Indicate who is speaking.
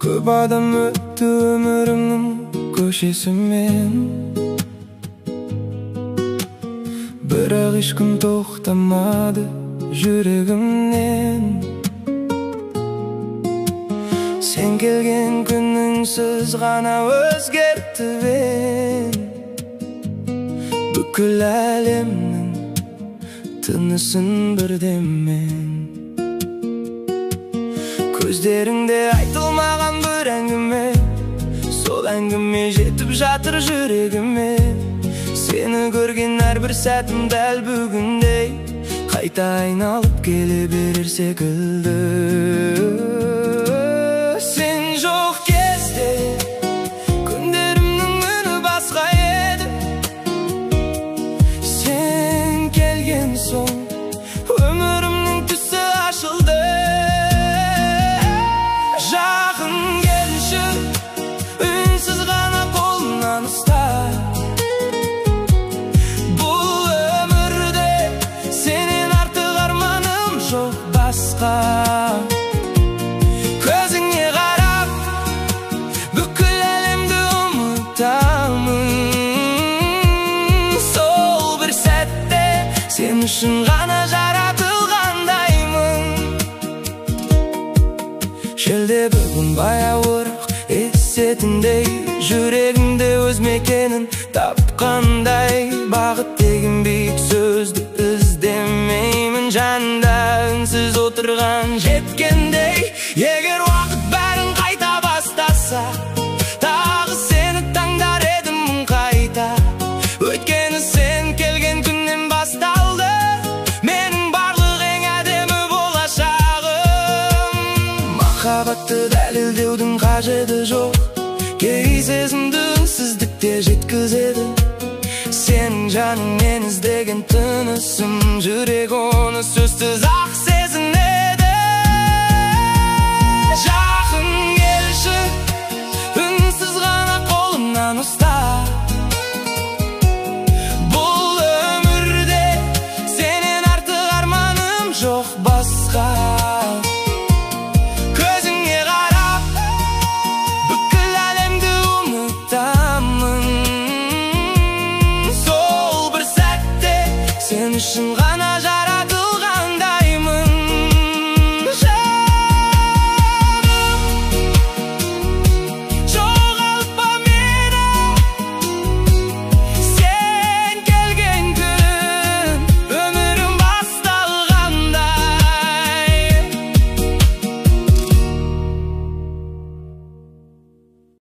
Speaker 1: Көп адам өтті өмірімнің көшесімен, бірақ ешкім тоқтамады жүрегімнен. Сен келген күніңсіз ғана өзгертті бен, бүкіл әлемнің тынысын бірдемен. Көздеріңде айтылмаған бір әңгіме, сол әңгіме жетіп жатыр жүрегіме. Сені көрген әрбір сәтім дәл бүгіндей қайта айналып келе берер секілді. Сен жоқ кезде күндерімнің үні басқа еді. Сен келген соң өмірімнің түсі ашылды. Жақын келші, үнсіз ғана қолымнан ұста. Бұл өмірде сенен артық арманым жоқ басқа. Көзіңе қарап бүкіл әлемді ұмытамын. Сол бір сәтте сен үшін ғана жаратылғандаймын. Желде бүгін баяуырақ есетіндей, жүрегімде өз мекенін тапқандай. Бақыт деген биік сөзді іздемеймін, жанымда үнсіз отырған жеткендей. Егер уақыт бәрін қайта бастаса, тағы сені таңдар едім қайта. Өйткені сен келген күннен басталды менің барлық ең әдемі болашағым. Махаббатты дәлелдеудің қажеті жоқ, кей сезімді үнсіздікте жеткізеді. Сенің жаның мен іздеген тынысым, жүрек оны сөзсіз ақ